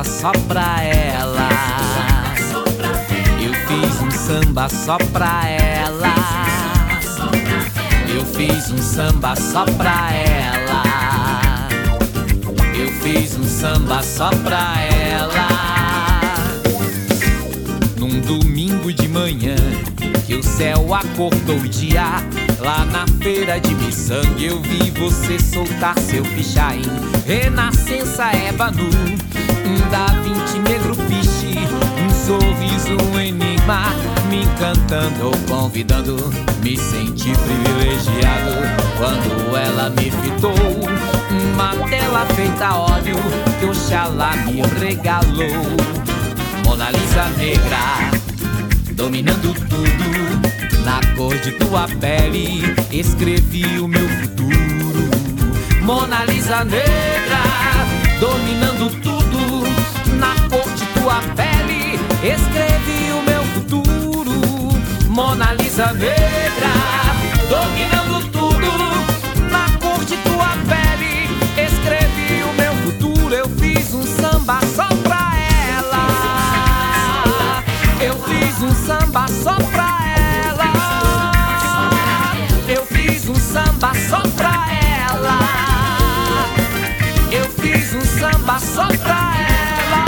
só pra ela. Eu fiz um samba só pra ela. Eu fiz um samba só pra ela. Eu fiz um samba só pra ela. Num domingo de manhã que o céu acordou o dia, lá na feira de Miçangue eu vi você soltar seu pichain. Renascença ébano, Da Vinci negro piche, um sorriso, um enigma, me encantando, convidando, me senti privilegiado quando ela me fitou. Uma tela feita a óleo que Oxalá me regalou. Mona Lisa negra, dominando tudo, na cor de tua pele escrevi o meu futuro. Mona Lisa negra, dominando tudo, na cor de tua pele escrevi o meu futuro. Mona Lisa negra, dominando tudo, na cor de tua pele escrevi o meu futuro. Eu fiz um samba só pra ela. Eu fiz um samba só pra ela. Eu fiz um samba só pra ela. Eu fiz um samba só pra ela.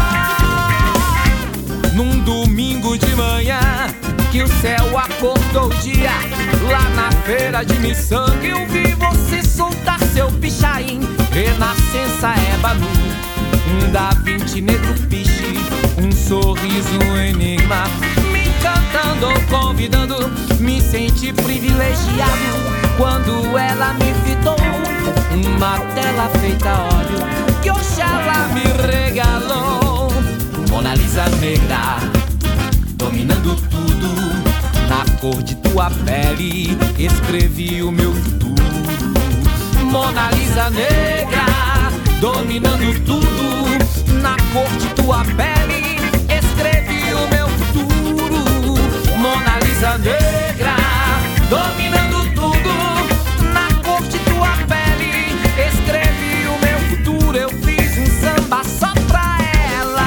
Num domingo de manhã que o céu acordou o dia, lá na feira de Miçangue eu vi você soltar seu pichain. Renascença ébano, Da Vinci negro piche, um sorriso, um enigma, me encantando, convidando, me senti privilegiado quando ela me fitou. Uma tela feita a óleo que Oxalá me regalou. Mona Lisa negra, dominando tudo, na cor de tua pele escrevi o meu futuro. Mona Lisa negra, dominando tudo, na cor de tua pele escrevi o meu futuro. Mona Lisa negra, dominando tudo, na cor de tua pele escrevi o meu futuro. Eu fiz um samba só pra ela.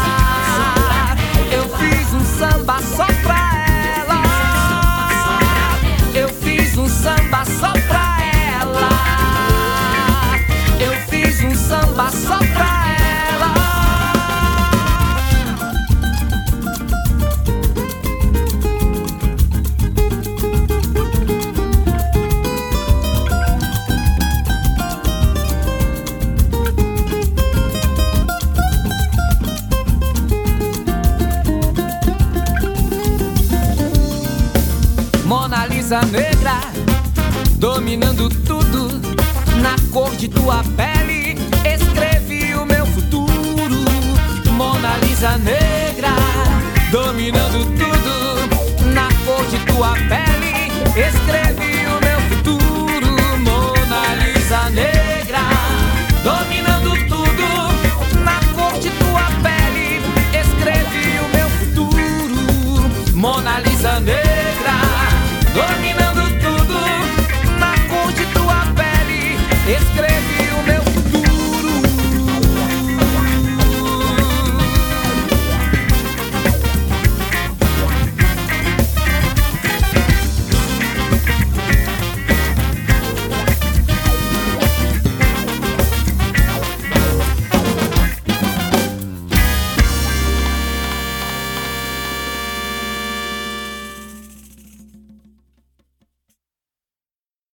Eu fiz um samba só pra ela. Eu fiz um samba só pra ela. Eu fiz um samba só pra ela. Mona Lisa negra, dominando tudo, na cor de tua pele escrevi o meu futuro. Mona Lisa negra, dominando tudo, na cor de tua pele escrevi